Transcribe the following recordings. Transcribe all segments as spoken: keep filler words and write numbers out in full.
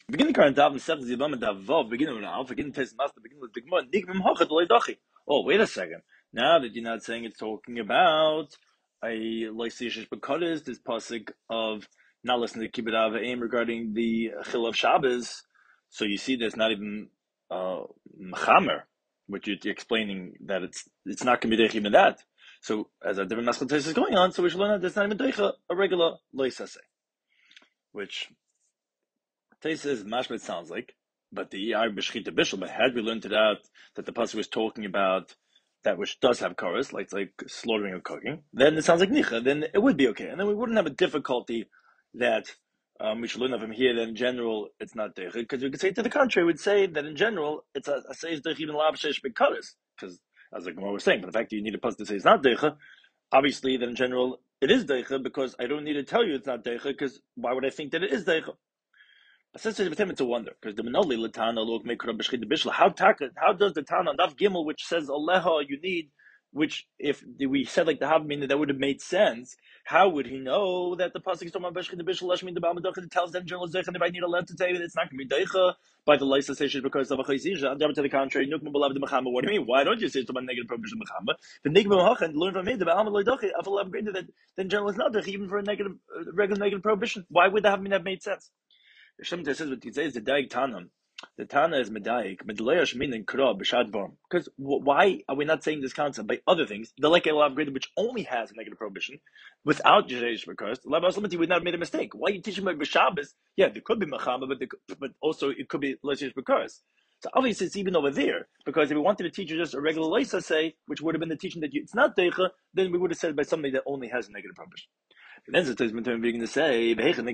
Beginning current Dav Mesech Zibam and Davov, beginning with Alpha, beginning Tes Master, beginning with the Gemara, Nigmim Hachad Leidachi. Oh, wait a second. Now that you're not saying it's talking about a Lysish Bakadas, this pasuk of not listening to Kibbut Av aim regarding the Chil of Shabbos, so you see there's not even uh Mechamer, which you're explaining that it's it's not going to be Deich even that. So as a different Maskal is going on, so we should learn that there's not even Deich a regular Lysase, which Tais says mashma sounds like, but the Yar B'Shchita Bishul, but had we learned it out that the pasuk was talking about that which does have chorus, like like slaughtering or cooking, then it sounds like nicha. Then it would be okay, and then we wouldn't have a difficulty that um, we should learn from here that in general it's not deicha, because we could say to the contrary, we'd say that in general it's a says deicha even labshesh b'chorus, because as the Gemara was saying, but the fact that you need a pasuk to say it's not deicha, obviously then in general it is deicha, because I don't need to tell you it's not deicha, because why would I think that it is deicha? It's a wonder because the Menoli Latana look make Bishchid Bishla. How how does the Tana Daf Gimel, which says Aleha, you need, which if we said like the Havmin, that would have made sense. How would he know that the pasuk is talking about Bishchid Bishla? Lashmin the Balmadach it tells them general Zeich, and if I need a letter to say that it's not going to be Deicha by the Lysa station because of a Chayzija. And to the contrary, Nukma Balav the Mechama. What do you mean? Why don't you say it's about negative prohibition Mechama? The Nigma Hach and learn from me the Balmad Loidachi. I feel upgraded that then general is not Deich even for a negative uh, regular negative prohibition. Why would the Havmin have made sense? Shemta says what he says the Daig Tana. The Tana is Medaik, Medleyash meaning Kra B'Shad Vorm. Because why are we not saying this concept by other things? The like Elav Grid, which only has a negative prohibition, without Jeresh Rekurst, Lav Aslamati would not have made a mistake. Why are you teaching about B'Shabbos? Yeah, there could be Mechama, but but also it could be Leishish Rekurst. So obviously it's even over there, because if we wanted to teach you just a regular Leisa say, which would have been the teaching that you, it's not Deicha, then we would have said by somebody that only has a negative prohibition. And then it says being to say,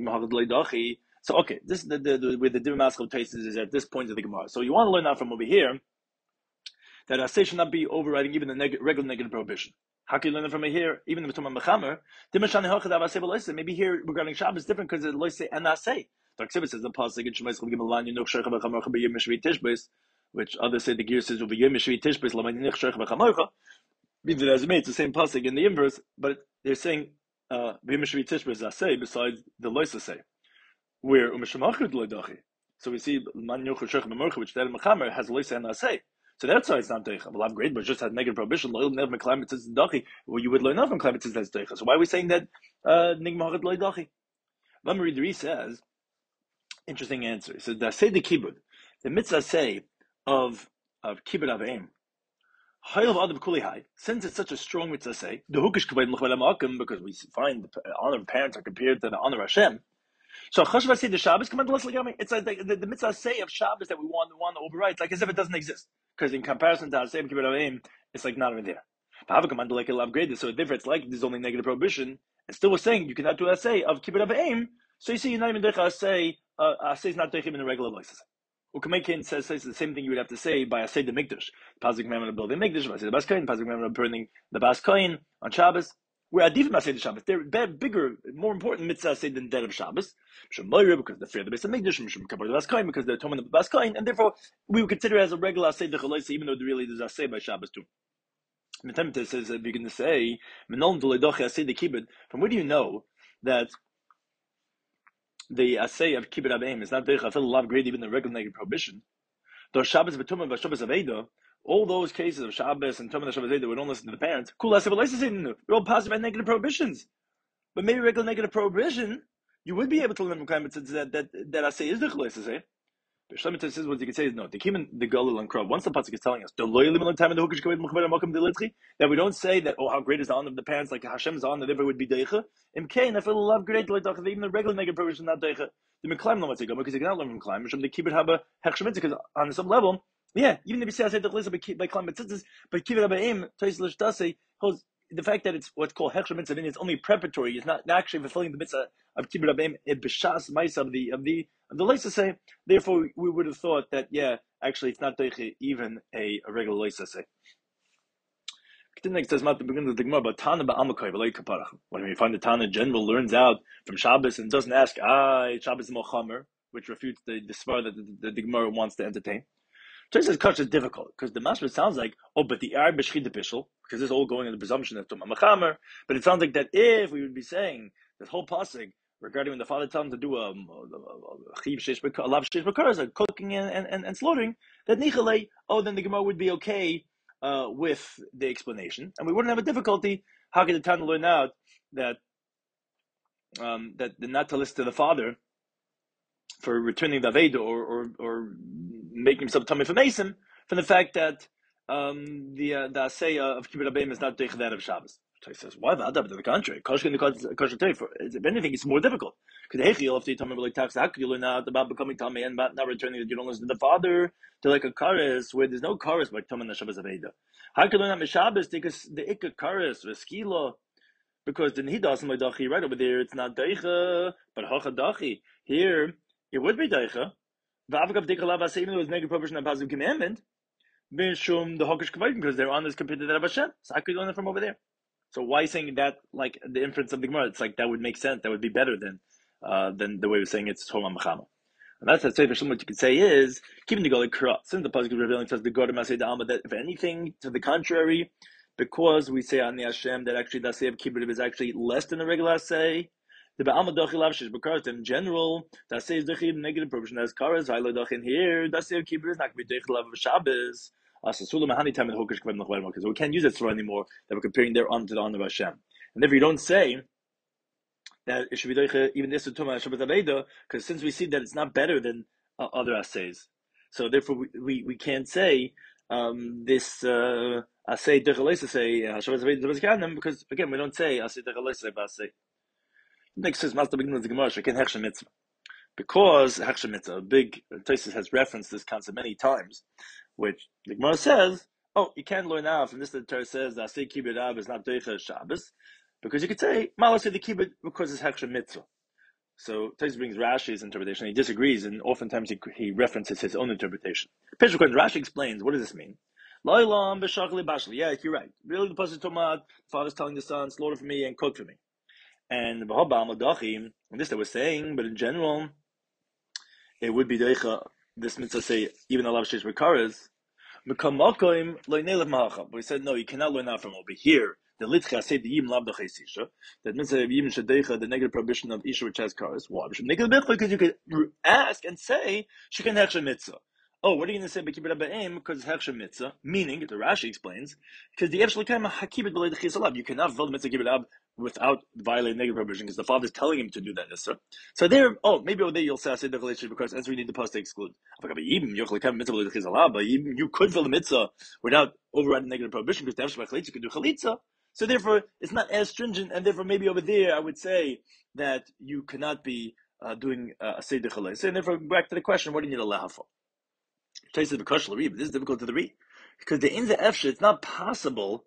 so okay, this the the, the with the different maskal tastes is at this point of the Gemara. So you want to learn out from over here that a say should not be overriding even the neg- regular negative prohibition. How can you learn it from here? Even if it's talking about mechamer, maybe here regarding Shabbos is different because it loy say and not say. Dark says the pasuk in Shemais Chol Gimel Lan Yinuch Sheicha V'Chamocha B'Yom Shvi Tishbeis, which others say the gear says V'Yom Shvi Tishbeis Laman Yinuch Sheicha V'Chamocha. Means it as it's the same pasuk in the inverse, but they're saying uh V'Yom Shvi Tishbeis Asay besides the loisa say. Where umeshamachud loidachi, so we see man yochel shech memorcha, which that mechamer has loisa and asay. So that's why it's not deicha. But great, but just has negative prohibition. Loil never climate says dachi. Well, you would learn enough from climate says that's deicha. So why are we saying that uh nigmachud loidachi? Vamari says, interesting answer. So the say the kibbud, the mitzvah say of of kibbud aveim. Since it's such a strong mitzvah say, the hukish kavod because we find the honor of parents are compared to the honor of Hashem. So Chashva say the Shabbos come on. It's like the, the, the mitzvah say of Shabbos that we want want to override. It's like as if it doesn't exist, because in comparison to Hashem Kibbut Avim, it's like not even there. But Havakam like a upgrade, so different. It's like there's only negative prohibition. And still, we're saying you cannot do a say of Kibbut Avim. So you see, you're not even doing a say. A say is not doing in a regular basis. Ukamakin says, says the same thing you would have to say by a say the Mikdash. Pasuk commandment of building Mikdash, by say the Baskain, Pasuk commandment of burning the Baskain on Shabbos. We're adivim asay the Shabbos. They're bigger, more important mitzvah say than dead of Shabbos. Because the fear of the base of Mikdash, because they're atonement of the Baskain, and therefore we would consider it as a regular asay the Chalaisa, even though there really is asay by Shabbos too. Metemta says that you're going to say Menon Doledoche asay the kibbud. From where do you know that the asay of kibbud abeim is not deich afil lav grade even the regular negative prohibition? Though Shabbos v'tumah v'Shabbos aveda. All those cases of Shabbos and Tumah Shabbos that we don't listen to the parents, cool. I said, well, they're all positive and negative prohibitions. But maybe regular negative prohibition, you would be able to learn from climate that that that I say is the chalais to say. But Shlomo says what you can say is no. The Kim the Galil and Krov. Once the pasuk is telling us the loyal time in the hukish kavod mukhaber makom delitri, that we don't say that oh how great is the honor of the parents, like Hashem's honor, that would be deicha. Im kain I feel love great like even the regular negative prohibition not deicha. The meklim no matzigam because you cannot learn from climate. From the kibbut haba hechshemitz because on some level. Yeah, even if you say I said the chalais by climate tzitzis, but kibbut habaim toislish dase holds. The fact that it's what's called hechsher mitzvah, it's only preparatory. It's not actually fulfilling the mitzvah of kibbut abeim b'shas ma'isa of the of the of the leisa say. Therefore, we would have thought that yeah, actually, it's not even a, a regular leisa say. When we find the Tana general learns out from Shabbos and doesn't ask ah Shabbos mochamer, which refutes the the svar that the, the, the Gemara wants to entertain. Tosfos Kash is difficult because the mashma sounds like oh, but the Arab B'Shchid Bishul, because this is all going in the presumption that Tumah Mechamer. But it sounds like that if we would be saying this whole pasuk regarding when the father tells him to do a chiv sheish a lav sheish b'karas, cooking and, and, and slaughtering, that nichalei, oh, then the Gemara would be okay uh, with the explanation, and we wouldn't have a difficulty. How could the Tana learn out that um, that the not to list to the father for returning the Aveda or, or or making himself tummy from Mason from the fact that um, the uh, the Asaya of Kibbutz Abayim is not doich that of Shabbos. So he says, why the Adab? To the contrary, if anything, it's more difficult. Because the Hechiel, if you tell me like tax, how could you learn out about becoming tummy and about not returning that you don't listen to the father to like a kares where there's no kares by tummy the Shabbos Aveda? How could you learn out Shabbos because the ikka kares v'skila? Because the Nihidas and Dachi, right over there, it's not Daicha, but Hacha Dachi. Here, it would be Daicha. V'avagav Dika Lav Asay, even though it's negative prohibition and positive commandment, Bishum the Hakish Kavayim, because they're on this compared to the Rav Hashem. So I could learn it from over there. So why saying that, like the inference of the Gemara? It's like that would make sense. That would be better than uh, than the way we're saying it's Tolma Mechama. And that's that. So what you could say is keeping the Goli Kra. Since the pasuk is revealing to us the God of Masay Alma that if anything to the contrary, because we say on the Hashem that actually the Asay of Kibbutz is actually less than the regular Asay, the Ba'alma Dochi Lav Shish because in general the Asay is Dochi negative proportion as Karas Hailo Dochi in here the Asay of Kibbutz is not going to be Dochi Lav of Shabbos. So we can't use that story anymore that we're comparing their honor to the honor of Hashem. And if you don't say that it should be even this to Tumah Shabbat Aveda, because since we see that it's not better than uh, other assays, so therefore we, we, we can't say um, this uh, assay Dechaleis say Shabbat Aveda because again we don't say assay Dechaleis assay. Next says Master begins with the Gemara Shekin Hechshem Mitzvah because Hechshem Mitzvah, a big Tosfos has referenced this concept many times. Which the Gemara says, oh, you can't learn out from this. The Torah says that Asay Kibbutz Av is not Deicha Shabbos, because you could say Malas the Kibbutz because it's Hechshem Mitzvah. So Tosfos brings Rashi's interpretation. He disagrees, and oftentimes he, he references his own interpretation. Pesach, Rashi explains, what does this mean? Loilam b'shachli bashli. Yeah, you're right. Really, the pasuk Tomad, father's telling the son, slaughter for me and cook for me. And b'haba amadachim, and this they were saying, but in general, it would be Deicha. This mitzvah say even alav sheish b'karas. But we said no, you cannot learn out from over here. The litcha say the yim lav d'chaysisha. That means that yim shadeicha the negative prohibition of isha which has karas. Why? Because you could ask and say she can hechsha mitzvah. Oh, what are you going to say by kibbutz ba'im? Because it's hechsha mitzvah. Meaning, the Rashi explains, because the efshel kaim hakibut b'leid chisalab. You cannot fulfill the mitzvah kibbutz ab without violating negative prohibition because the father is telling him to do that. Yes, so there, oh, maybe over there you'll say I say the relationship because as we need the post to exclude. You could fill the mitzvah without overriding negative prohibition because the efshel chalitza you could do chalitza. So therefore, it's not as stringent, and therefore maybe over there I would say that you cannot be uh, doing uh, a seder chalitza. And therefore, back to the question, what do you need a lav for? This is difficult to read because the in the efshel, it's not possible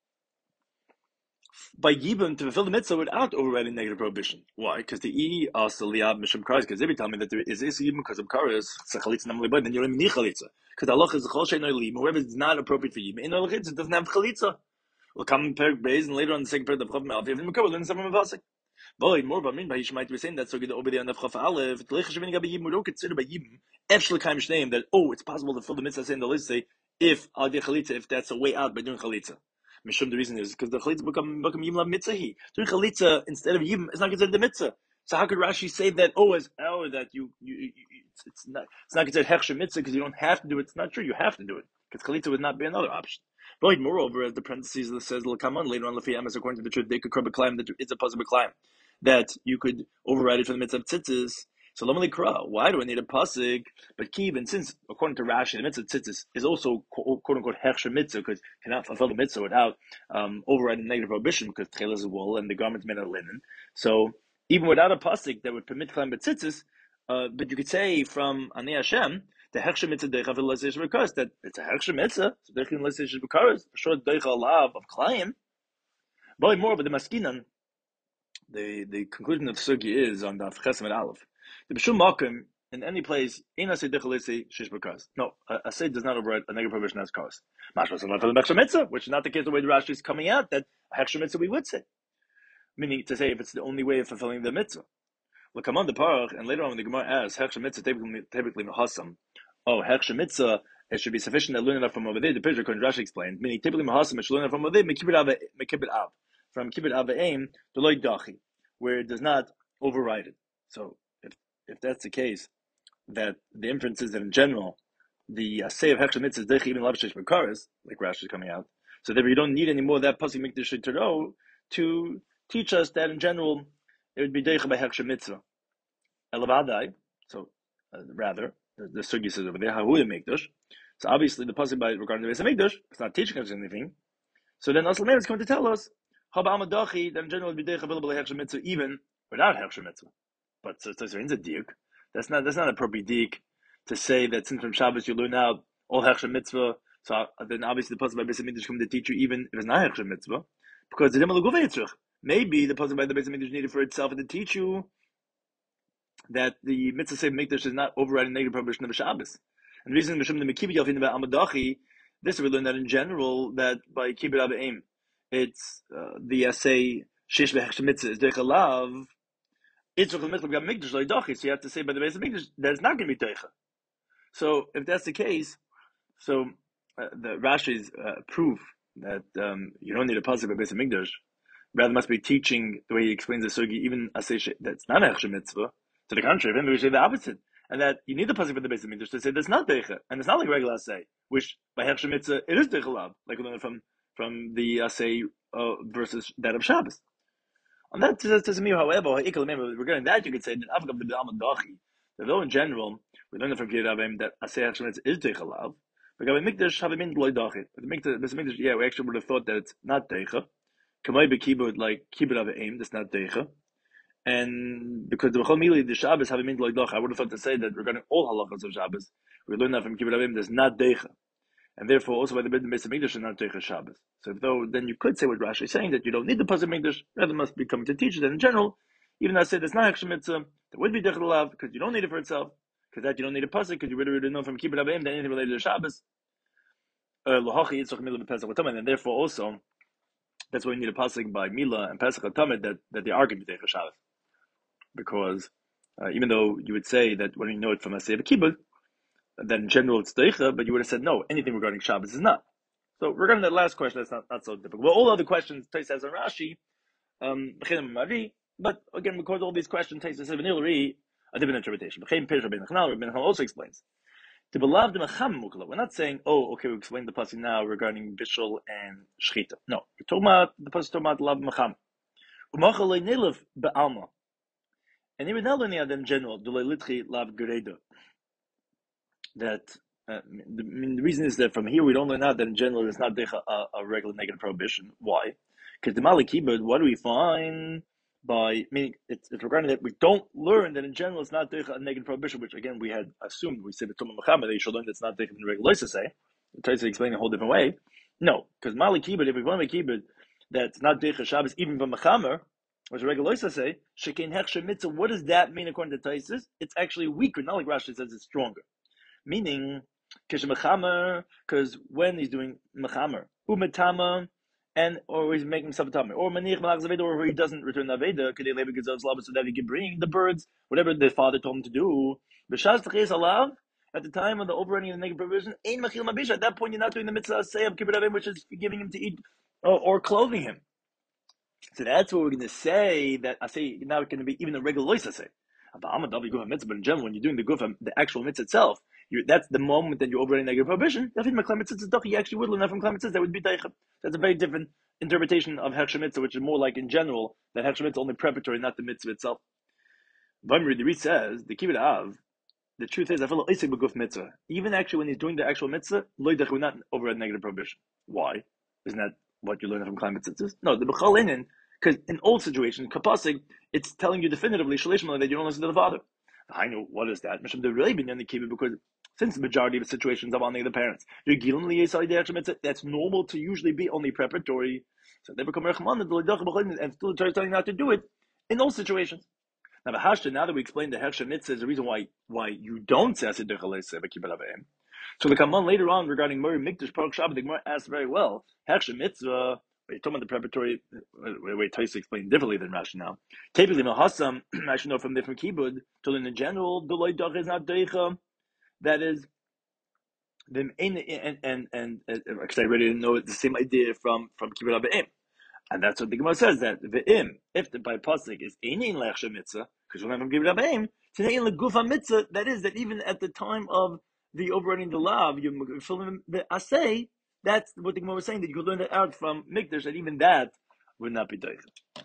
by Yibum to fulfill the mitzvah without overriding negative prohibition. Why? Because the E also liab mishum karas. Because they be telling me that there is is Yibum because of karas. Chalitza namely, but then you don't even need chalitza. Because Allah is chol she'no lim. Whoever is not appropriate for Yibum, in all it doesn't have chalitza. We'll come in Perek Beis and later on the second Perek of Chav Me'alef. Even Mekabel learn something from Pasuk. But more about me, by Yishmael we're saying that so good over there on the Chav Aleph. The Leichashavin Gabi Yibum we don't consider by Yibum efshel kaim shneim that oh it's possible to fill the mitzvah saying the list say if al di chalitza if that's a way out by doing chalitza. Mishum, the reason is because the chalitza become become yim lav mitzvah. Doing chalitza instead of yim is not considered the mitzvah. So how could Rashi say that? Oh, as oh that you you, you it's, it's not it's not considered hechsher mitzvah because you don't have to do it. It's not true. You have to do it because chalitza would not be another option. But moreover, as the parentheses that says l'kaman later on lefi emes according to the truth they could crib a climb that it's a possible climb that you could override it for the mitzvah of tzitzis. So Lamali Kra, why do I need a pasuk? But Kiv, since according to Rashi, the mitzvah tzitzis is also quote unquote hechsher mitzvah because cannot fulfill the mitzvah without um, overriding negative prohibition because tchel is a wool and the garment's made of linen. So even without a pasuk that would permit climb tzitzis, uh, but you could say from Ani Hashem the hechsher mitzvah deicha v'leisesh b'karas that it's a hechsher mitzvah so deicha v'leisesh b'karas for sure deicha alav of climb. But more, but the maskinan, the the conclusion of the sugi is on the Chesed Aleph. The B'shum Makom in any place in a Seder Chalisi Shish B'Karas. No, a, a Seder does not override a negative prohibition as Karas. Mashma Salat for the Hechsher Mitzvah, which is not the case the way the Rashi is coming out. That a Hechsher Mitzvah we would say, meaning to say if it's the only way of fulfilling the Mitzvah. Well, come on the Parach, and later on when the Gemara asks Hechsher Mitzvah typically typically Mahasam. Oh, Hechsher Mitzvah it should be sufficient to learn enough from over there. The picture Rashi explained, meaning typically Mahasam it should learn enough from over there. Mekibit Av, Mekibit Av, from Kibit Av Aim to Loy Dachi, where it does not override it. So if if that's the case, that the inference is that in general, the uh, say of Hechsher Mitzvah is Deich even Lavshish Bekaris, like Rashi is coming out. So therefore you don't need any more of that Pasuk Mikdash Torah to teach us that in general it would be Deich by Hechsher Mitzvah. Elavadai, so uh, rather, the, the Sugi says over there, Hahu Mikdash. So obviously the Pasuk by regarding the Beis Mikdash, it's not teaching us anything. So then Asal Meir is going to tell us, Haba Amadachi, that in general it would be Deich available by Hechsher Mitzvah even without Hechsher Mitzvah. But so, so, so it's a diuk. That's not that's not a appropriate diuk to say that since from Shabbos you learn out all Hechsher Mitzvah, so uh, then obviously the pasuk by Beis Hamikdash come to teach you even if it's not Hechsher Mitzvah, because the Dimel Guvei Yitzrich. Maybe the pasuk by the Beis Hamikdash needed for itself and to teach you that the Mitzvah Seif Mikdash is not overriding negative prohibition of Shabbos. And the reason Mishum the Mekibbut Yalfin about Amadachi, this we learn that in general that by Kibbut Abaim, it's uh, the essay Shesh V'Hechsher Mitzvah is Dechalav. So you have to say by the Beis Hamikdash that it's not going to be teicha. So if that's the case, so uh, the Rashi's uh, proof that um, you don't need a pasuk by Beis Hamikdash, rather must be teaching the way he explains the sugi, even asay that's not a hechsher mitzvah. To the contrary, then we say the opposite, and that you need the pasuk by the Beis Hamikdash to say that's not teicha, and it's not like regular asay, which by hechsher mitzvah it is teicha lav, like we learned from from the asay uh, versus that of Shabbos. On that says me, however, regarding that you could say that Avgav the Amadachi, that though in general we learn from Kibbut Avim that Asay Hashemets is Teichalav, but Gabi Mikdash have a min loidachi. The Mikdash, yeah, we actually would have thought that it's not Teicha. Kamay be Kibbut like Kibbut Avim, that's not Teicha. And because the Bechol Mili, the Shabbos have a min loidachi, I would have thought to say that regarding all halachas of Shabbos, we learn that from Kibbut Avim, there's not Teicha. And therefore, also by the Beis Hamikdash is not Teicha Shabbos. So though then you could say what Rashi is saying, that you don't need the Pasuk Mikdash, rather must be coming to teach it. And in general, even though I say there's not Hechsher Mitzvah, there would be Dechel Lav, because you don't need it for itself, because that you don't need a Pasuk, because you really, really know from Kibbut Abayim that anything related to Shabbos, L'Hachi Yitzchak Milah B'Pesach L'Tamid, and therefore also, that's why you need a Pasuk by Milah and Pesach L'Tamid, that, that they are going to be Teicha Shabbos. Because uh, even though you would say that when you know it from Asay Kibbut, then in general it's Teicha, but you would have said no, anything regarding Shabbos is not. So regarding that last question, that's not, not so difficult. Well, all other questions, Tais says on Rashi, um, but again, because all these questions, Tais says Ilri, a different interpretation. Ben also explains. We're not saying, oh, okay, we explained the pasuk now regarding Bishul and Shchita. No, we're talking about the pasuk talking about Lav Macham. And even now, in general, Lav Gereda. That uh, the, I mean, the reason is that from here we don't learn out that in general it's not a, a regular negative prohibition. Why? Because the Malik Kibbutz, what do we find by meaning it's, it's regarding that we don't learn that in general it's not a negative prohibition, which again we had assumed. We said the Tumah Muhammad that you should learn that it's not in the regular to say. It tries to explain a whole different way. No, because Malik Kibbutz, if we want to Kibbutz that's not Deicha Shabbos even from Mechamer, which a regular to say, Shekein Hechsher Mitzvah. What does that mean according to Taisus? It's actually weaker. Not like Rashi says it's stronger. Meaning, because when he's doing mechamer, umetama, and or he's making himself a tamer, or manich malach or he doesn't return the aveda, so that he can bring the birds, whatever the father told him to do. At the time of the overrunning of the negative provision, at that point you're not doing the mitzvah say of kibbut avim, which is giving him to eat or, or clothing him. So that's what we're going to say. That I say now it's going to be even a regular loisa say. But in general, when you're doing the guf, the actual mitzvah itself, you, that's the moment that you're overriding negative prohibition. You actually would learn that from Klal Mitzvah. That would be teicha. That's a very different interpretation of Hechsher Mitzvah, which is more like in general that Hechsher Mitzvah only preparatory, not the mitzvah itself. Vamri, the Reed says the kibbut av. The truth is, I feel like beguf mitzvah. Even actually, when he's doing the actual mitzvah, loydach will not override negative prohibition. Why? Isn't that what you learn from Klal Mitzvah? No, the b'chal inin. Because in all situations, kapasig, it's telling you definitively, shalishma, that you don't listen to the father. I know what is that. Mishum, they've really been in the kibbutz because since the majority of the situations are only the parents, that's normal to usually be only preparatory. So they become rechman and still try telling you not to do it in all situations. Now, the hashta, now that we explained the Hechsher Mitzvah is the reason why why you don't say Asid Dechalei but Kibbut Avim. So the Kaman later on regarding Mori Mikdash Park Shabbat, the Gemara asked very well, Hechsher Mitzvah. Wait, talking about the preparatory. Wait, wait, Taisa explained differently than Rashi now. Typically, Mahasam, I should know from different kibbud. So in general, the loydach is not deicha. That is, the and and and and because I already know the same idea from from kibbud abeim. And that's what the Gemara says, that the im, if the by pasuk is einin lechsha mitzvah, because we're not going to give it aim, today in the gufa mitzvah, that is that even at the time of the overriding the law, you filling the asay. That's what the Gemara was saying, that you could learn that out from Mikdash, that even that would not be doichel.